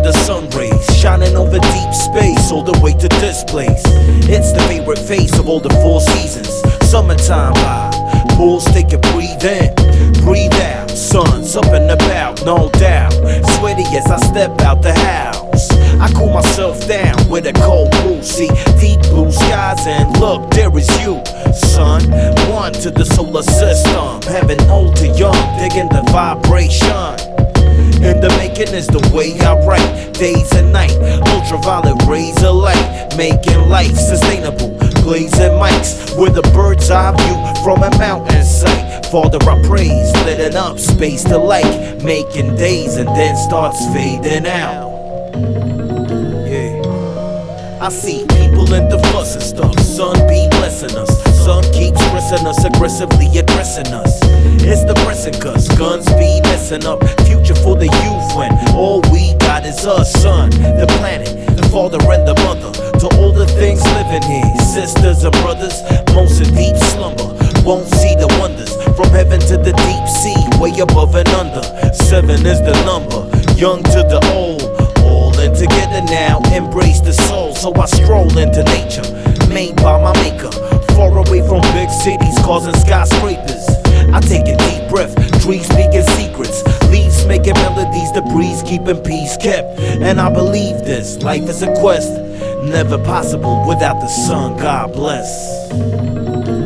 the sun rays, shining over deep space, all the way to this place. It's the favorite face of all the 4 seasons. Summertime vibe, pools take a breathe in, breathe out. Sun's up and about, no doubt. Sweaty as I step out the house. I cool myself down with a cold brew. See deep blue skies and look, there is you, son. One to the solar system, heaven old to young, digging the vibration. In the making is the way I write, days and night, ultraviolet rays of light, making life sustainable, blazing mics with a bird's eye view from a mountain site. Father I praise, lighting up space to light, making days and then starts fading out. Yeah, I see people in the fuss and stuff, sun be blessing us, sun keeps pressing us, aggressively addressing us. It's depressing cause guns be messing up future for the youth when all we got is us, son, the planet, the father and the mother. To all the things living here, sisters and brothers, most in deep slumber, won't see the wonders from heaven to the deep sea, way above and under. 7 is the number, young to the old, all in together now, embrace the soul. So I stroll into nature, made by my maker, far away from big cities causing skyscrapers. I take a deep breath, trees speaking secrets, leaves making melodies, the breeze keeping peace kept. And I believe this, life is a quest, never possible without the sun, God bless.